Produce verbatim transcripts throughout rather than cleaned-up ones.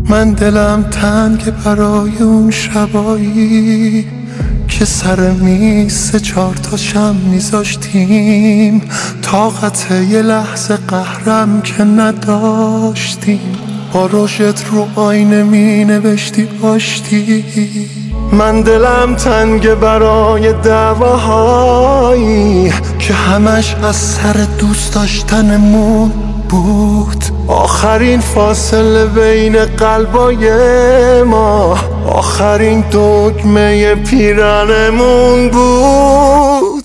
من دلم تنگ برای اون شبایی که سر میز سه چهار تا شم میذاشتیم، طاقت یه لحظه قهرم که نداشتیم. با روشت رو آینه می نوشتی آشتی. من دلم تنگ برای دعواهایی که همش از سر دوست داشتنمون بود. آخرین فاصله بین قلبای ما، آخرین دگمه پیرنمون بود.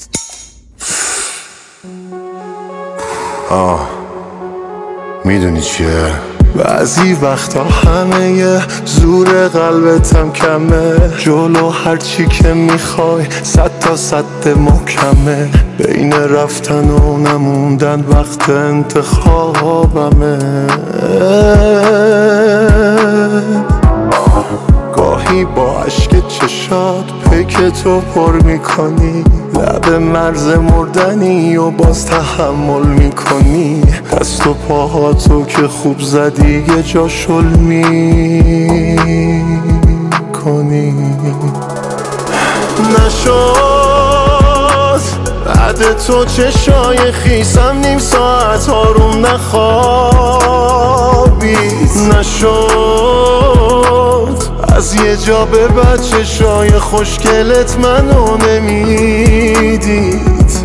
آه میدونی چیه؟ بعضی وقتا همه زور قلبتم کمه، جلو هرچی که میخوای صد تا صد محکمه، بین رفتن و نموندن وقت انتخابمه. گاهی با عشق چشات پیک تو پر میکنی، لب مرز مردنی و باز تحمل میکنی، دست و پاهاتو که خوب زدی یه جا شل میکنی. نشد بعد تو چشای خیسم نیم ساعت آروم نخوابید، نشد از یه جا به بعد چشای خوشگلت منو نمیدید،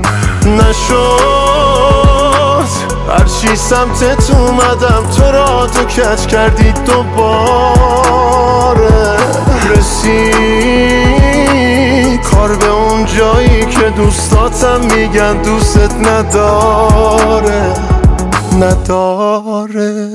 نشد هرچی سمتت اومدم تو را تو کج کردید دوباره. رسید کار به اون جایی که دوستاتم میگن دوستت نداره نداره.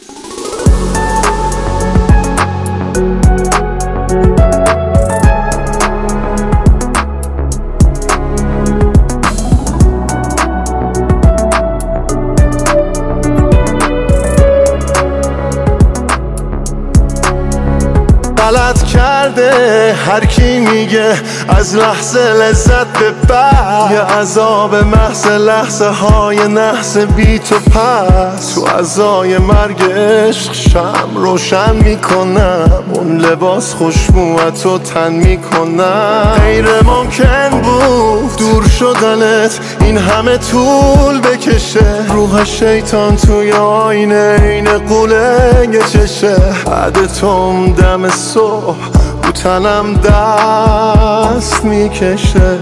غلط کرده هر کی میگه از لحظه لذت به بعد، یه عذاب محض لحظه های نحس بی تو پس. تو عزای مرگ عشق شم روشن میکنم، اون لباس خوشبوتو تن میکنم. غیر ممکن بود دور شدنت این همه طول بکشه، روح شیطان توی آینه این قوله یه چشه. بعد توم دم صبح رو تنم دست میکشه.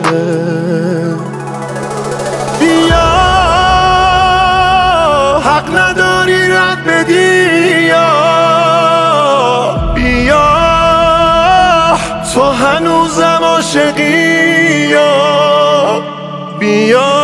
بیا حق نداری رد بدی، یا بیا تو هنوزم عاشقی، یا بیا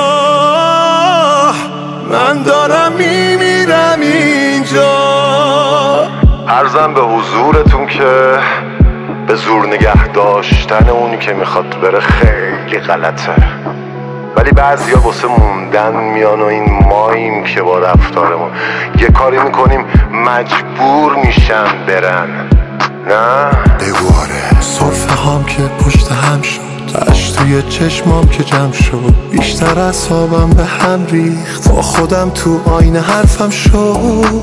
من دارم میمیرم اینجا. عرضم به حضورتون که به زور نگه داشتن اونی که میخواد بره خیلی غلطه، ولی بعضیا واسه موندن میان و این ماییم که با رفتارمون یه کاری میکنیم مجبور میشن برن. نه بگواره صرفه هام که پشت هم شد، اش توی چشمام که جمع شد، بیشتر از حسابم به هم ریخت، با خودم تو آینه حرفم شد.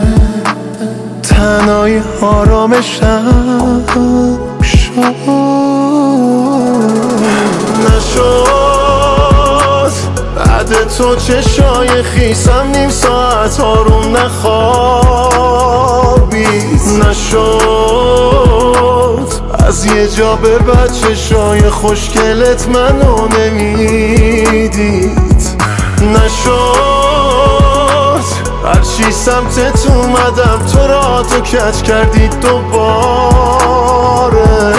تنهایی آرامشم شد. نشد بعد تو چشای خیسم نیم ساعت آروم نخوابید، نشد از یه جا به بعد چشای خوشگلت منو نمیدید، نشد هرچی سمتت اومدم تو را تو کج کردید دوباره.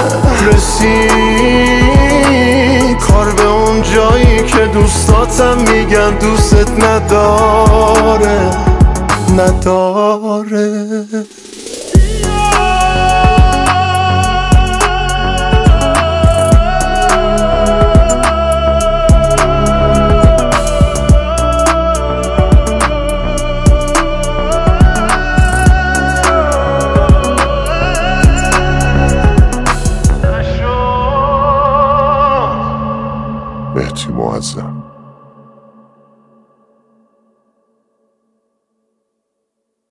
رسید کار به اون جایی که دوستاتم میگن دوستت نداره نداره. مهدی معظم.